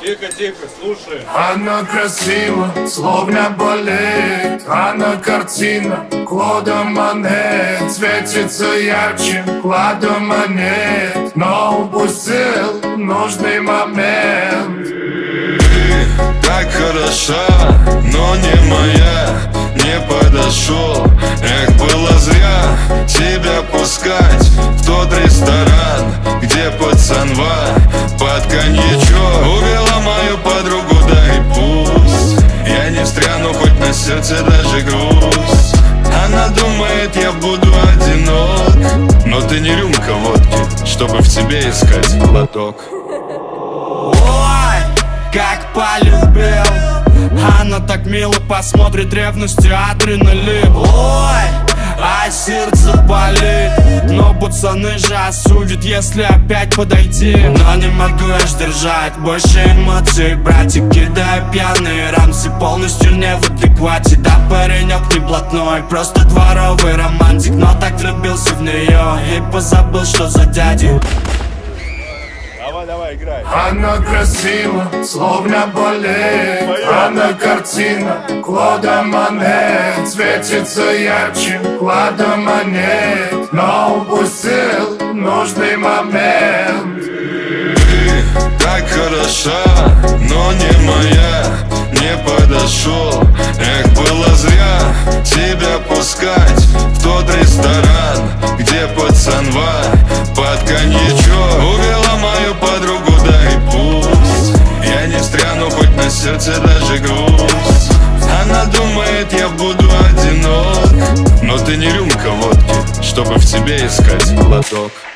Тихо, тихо, слушай. Она красива, словно балет. Она картина Клода Моне. Светится ярче клада монет, но упустил нужный момент. Ты так хороша, но не моя. Не подошел, эх, было зря тебя пускать в тот ресторан, где пацанва под коньячок увела мою подругу, да и пусть я не встряну, хоть на сердце даже грусть. Она думает, я буду одинок, но ты не рюмка водки, чтобы в тебе искать глоток. Ой, как полюбил. Она так мило посмотрит, ревностью адреналин. Ой, а сердце болит. Но пацаны же осудят, если опять подойти. Но не могу я сдержать больше эмоций. Братик, кидая пьяные рамсы, полностью не в адеквате. Да, паренек не блатной, просто дворовый романтик. Но так влюбился в нее и позабыл, что за дяди. Давай, играй. Она красива, словно балет. Она картина Клода Моне. Светится ярче клада монет, но упустил нужный момент. Ты так хороша, но не моя. Не подошел, эх, было зря тебя пускать в тот ресторан, где пацанва под коньячок увела мою подругу, да и пусть я не встряну, хоть на сердце даже грусть. Она думает, я буду одинок, но ты не рюмка водки, чтобы в тебе искать глоток.